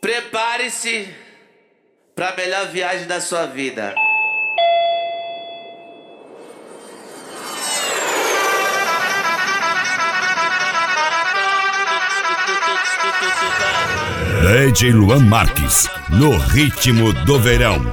Prepare-se para a melhor viagem da sua vida. DJ Luan Marques, no ritmo do verão.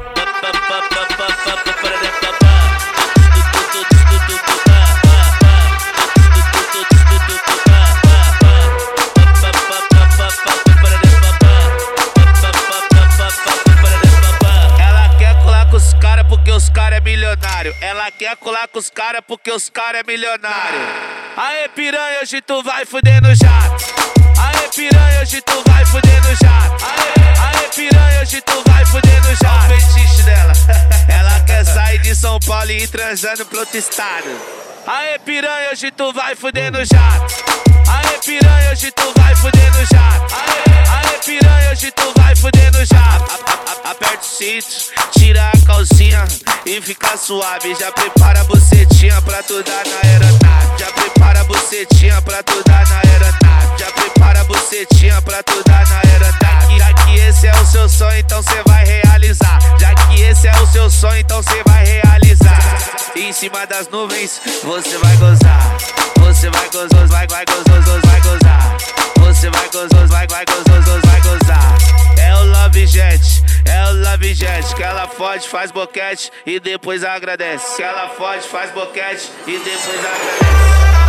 Ela quer colar com os caras porque os caras é milionário. Aê piranha, hoje tu vai fuder no jato. Aê piranha, hoje tu vai fuder no jato. Aê piranha, hoje tu vai fuder no jato. Olha o fetiche dela. Ela quer sair de São Paulo e ir transando pro outro estado. Aê piranha, hoje tu vai fuder no jato. Aê piranha, hoje tu vai fuder no jato. Aê piranha, hoje tu vai fuder no jato. Aperta o cinto, tira a calcinha e fica suave. Já prepara a bucetinha pra tu dar na aeronave. Já prepara a bucetinha pra tu dar na aeronave. Já prepara a bucetinha pra tu dar na aeronave. Já que esse é o seu sonho, então cê vai realizar. Já que esse é o seu sonho, então cê vai realizar. Em cima das nuvens, você vai gozar. Você vai gozar, vai gozar, vai gozar. Você vai gozar, vai gozar, vai gozar. É o Love Jet, é o Love Jet. Que ela fode, faz boquete e depois agradece. Que ela fode, faz boquete e depois agradece.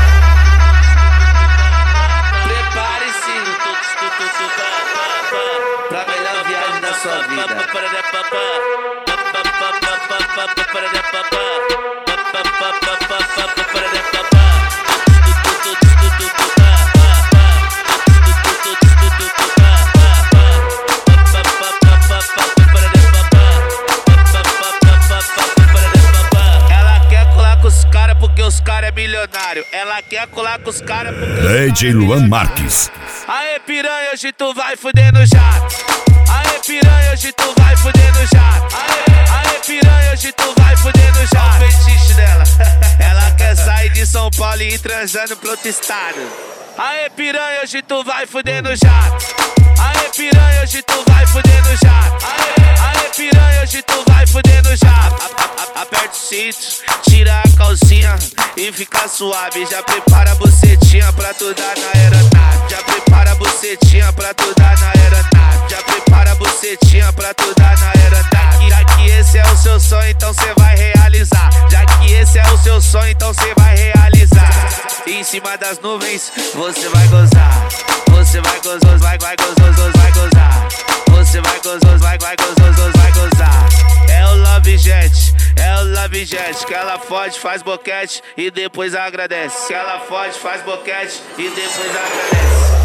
Prepare-se pra melhor viagem da sua vida. Os caras é milionário. Ela quer colar com os caras porque DJ Luan Marques. Aê piranha, hoje tu vai fuder no jato. Aê piranha, hoje tu vai fuder no jato. Aê piranha, hoje tu vai fuder no jato. Olha o fetiche dela. Ela quer sair de São Paulo e ir transando pro outro estado. Aê piranha, hoje tu vai fuder no jato. Aê piranha, hoje tu vai fuder no jato. Aê piranha, hoje tu vai fuder no jato. Aperta o cinto, tira a calcinha e fica suave. Já prepara a bucetinha pra tu dar na aeronave. Já prepara a bucetinha pra tu dar na aeronave. Já prepara a bucetinha pra tu dar na aeronave. Já que esse é o seu sonho, então cê vai realizar. Já que esse é o seu sonho, então cê vai realizar. Em cima das nuvens, você vai gozar. Você vai gozar, vai gozar, vai gozar. Você vai gozar, vai gozar, vai gozar. É o Love Jet, é o Love Jet. Que ela fode, faz boquete e depois agradece. Que ela fode, faz boquete e depois agradece.